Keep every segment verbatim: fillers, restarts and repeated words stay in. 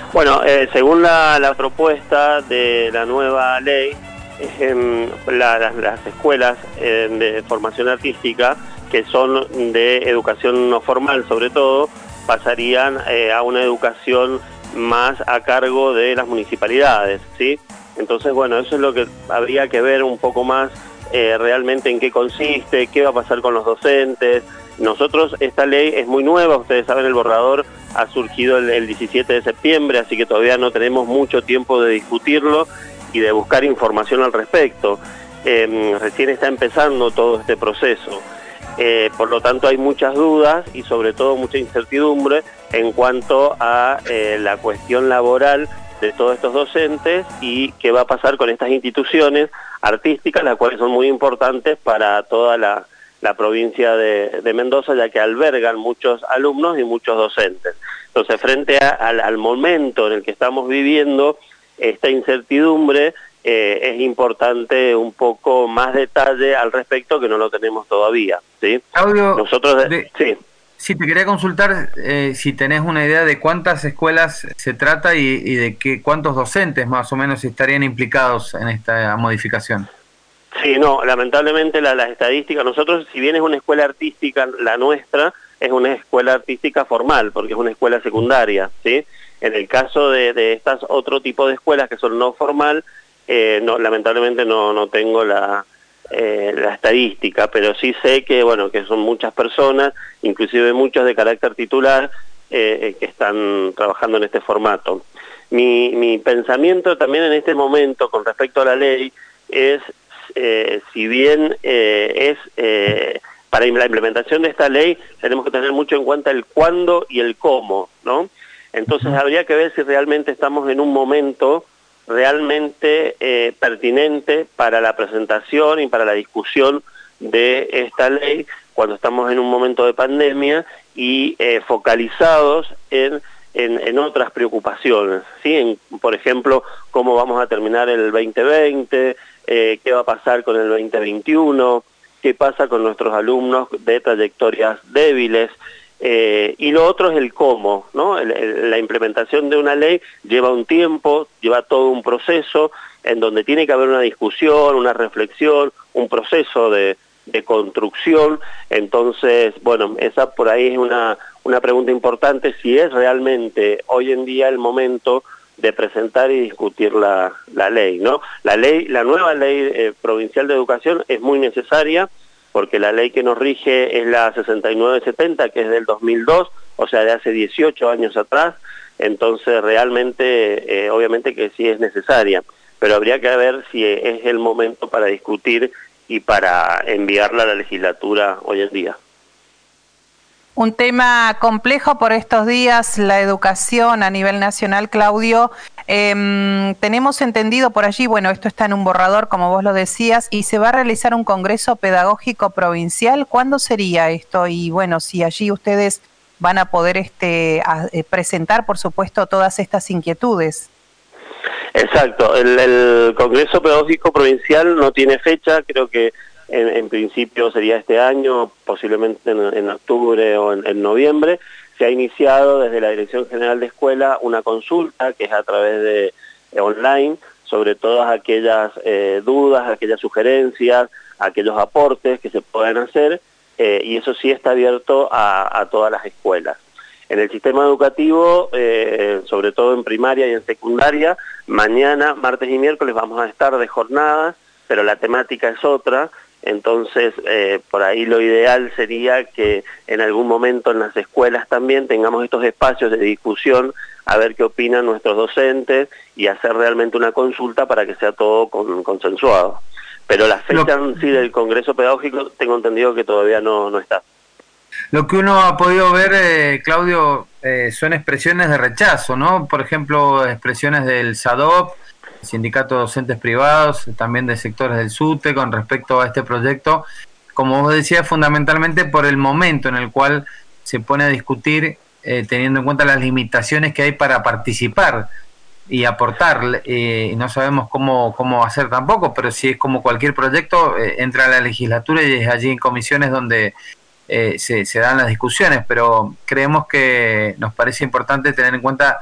Bueno, eh, según la, la propuesta de la nueva ley, eh, la, las, las escuelas eh, de formación artística, que son de educación no formal sobre todo, pasarían eh, a una educación más a cargo de las municipalidades, ¿sí? Entonces, bueno, eso es lo que habría que ver un poco más eh, realmente en qué consiste, qué va a pasar con los docentes. Nosotros, esta ley es muy nueva, ustedes saben, el borrador ha surgido el, el diecisiete de septiembre, así que todavía no tenemos mucho tiempo de discutirlo y de buscar información al respecto. Eh, recién está empezando todo este proceso. Eh, por lo tanto hay muchas dudas y sobre todo mucha incertidumbre en cuanto a eh, la cuestión laboral de todos estos docentes y qué va a pasar con estas instituciones artísticas, las cuales son muy importantes para toda la, la provincia de, de Mendoza, ya que albergan muchos alumnos y muchos docentes. Entonces, frente a, al, al momento en el que estamos viviendo, esta incertidumbre, eh, es importante un poco más detalle al respecto, que no lo tenemos todavía, ¿sí? Claudio, Nosotros, de, sí. sí, te quería consultar eh, si tenés una idea de cuántas escuelas se trata y, y de qué, cuántos docentes más o menos estarían implicados en esta modificación. Sí, no, lamentablemente la, las estadísticas, nosotros, si bien es una escuela artística, la nuestra es una escuela artística formal, porque es una escuela secundaria, ¿sí? En el caso de, de estas otro tipo de escuelas que son no formal, eh, no, lamentablemente no, no tengo la, eh, la estadística, pero sí sé que, bueno, que son muchas personas, inclusive muchos de carácter titular, eh, que están trabajando en este formato. Mi, mi pensamiento también en este momento con respecto a la ley es, eh, si bien eh, es eh, para la implementación de esta ley, tenemos que tener mucho en cuenta el cuándo y el cómo, ¿no? Entonces habría que ver si realmente estamos en un momento realmente eh, pertinente para la presentación y para la discusión de esta ley, cuando estamos en un momento de pandemia y eh, focalizados en, en, en otras preocupaciones, ¿sí? En, por ejemplo, cómo vamos a terminar el veinte veinte, eh, qué va a pasar con el veinte veintiuno, qué pasa con nuestros alumnos de trayectorias débiles. Eh, y lo otro es el cómo, ¿no? El, el, la implementación de una ley lleva un tiempo, lleva todo un proceso en donde tiene que haber una discusión, una reflexión, un proceso de, de construcción. Entonces, bueno, esa por ahí es una, una pregunta importante, si es realmente hoy en día el momento de presentar y discutir la, la ley, ¿no? La ley, la nueva ley eh, provincial de educación es muy necesaria, porque la ley que nos rige es la sesenta y nueve setenta, que es del dos mil dos, o sea, de hace dieciocho años atrás. Entonces realmente, eh, obviamente que sí es necesaria, pero habría que ver si es el momento para discutir y para enviarla a la legislatura hoy en día. Un tema complejo por estos días, la educación a nivel nacional, Claudio. Eh, tenemos entendido por allí, bueno, esto está en un borrador, como vos lo decías, y se va a realizar un congreso pedagógico provincial. ¿Cuándo sería esto? Y bueno, si allí ustedes van a poder este, a, eh, presentar, por supuesto, todas estas inquietudes. Exacto, el, el Congreso Pedagógico Provincial no tiene fecha, creo que En, en principio sería este año, posiblemente en, en octubre o en, en noviembre. Se ha iniciado desde la Dirección General de Escuela una consulta que es a través de eh, online sobre todas aquellas eh, dudas, aquellas sugerencias, aquellos aportes que se puedan hacer, eh, y eso sí está abierto a, a todas las escuelas. En el sistema educativo, eh, sobre todo en primaria y en secundaria, mañana, martes y miércoles vamos a estar de jornadas, pero la temática es otra. Entonces, eh, por ahí lo ideal sería que en algún momento en las escuelas también tengamos estos espacios de discusión, a ver qué opinan nuestros docentes y hacer realmente una consulta para que sea todo con, consensuado. Pero la fecha en sí del Congreso Pedagógico tengo entendido que todavía no, no está. Lo que uno ha podido ver, eh, Claudio, eh, son expresiones de rechazo, ¿no? Por ejemplo, expresiones del SADOP, Sindicato de Docentes Privados, también de sectores del SUTE con respecto a este proyecto, como vos decías, fundamentalmente por el momento en el cual se pone a discutir, eh, teniendo en cuenta las limitaciones que hay para participar y aportar, eh, y no sabemos cómo, cómo hacer tampoco, pero si es como cualquier proyecto, eh, entra a la legislatura y es allí en comisiones donde eh, se, se dan las discusiones, pero creemos que nos parece importante tener en cuenta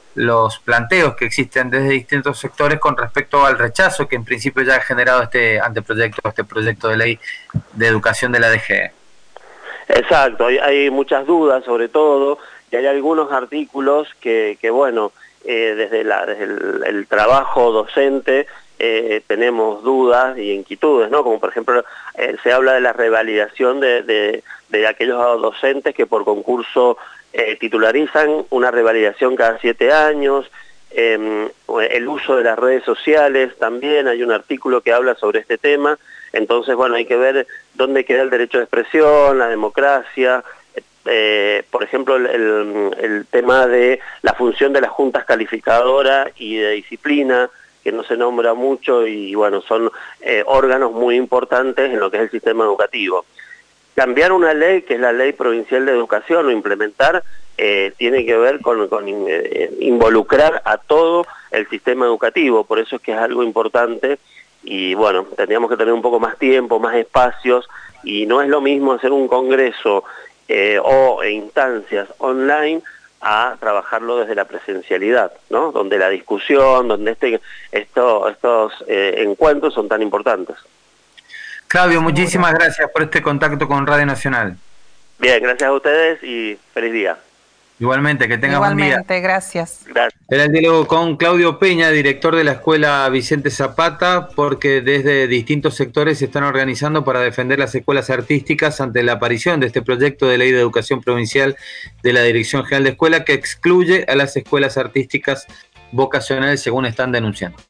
los planteos que existen desde distintos sectores con respecto al rechazo que en principio ya ha generado este anteproyecto, este proyecto de ley de educación de la D G E. Exacto, hay, hay muchas dudas sobre todo, y hay algunos artículos que, que bueno, eh, desde, la, desde el, el trabajo docente eh, tenemos dudas y inquietudes, ¿no? Como por ejemplo, eh, se habla de la revalidación de, de, de aquellos docentes que por concurso eh, titularizan una revalidación cada siete años, eh, el uso de las redes sociales también, hay un artículo que habla sobre este tema. Entonces, bueno, hay que ver dónde queda el derecho de expresión, la democracia, eh, por ejemplo, el, el, el tema de la función de las juntas calificadoras y de disciplina, que no se nombra mucho y, bueno, son eh, órganos muy importantes en lo que es el sistema educativo. Cambiar una ley, que es la Ley Provincial de Educación, o implementar, eh, tiene que ver con, con eh, involucrar a todo el sistema educativo, por eso es que es algo importante. Y bueno, tendríamos que tener un poco más tiempo, más espacios, y no es lo mismo hacer un congreso eh, o instancias online a trabajarlo desde la presencialidad, ¿no? Donde la discusión, donde este, esto, estos eh, encuentros son tan importantes. Claudio, muchísimas gracias por este contacto con Radio Nacional. Bien, gracias a ustedes y feliz día. Igualmente, que tengas buen día. Igualmente, gracias. Gracias. Era el diálogo con Claudio Peña, director de la Escuela Vicente Zapata, porque desde distintos sectores se están organizando para defender las escuelas artísticas ante la aparición de este proyecto de ley de educación provincial de la Dirección General de Escuela que excluye a las escuelas artísticas vocacionales, según están denunciando.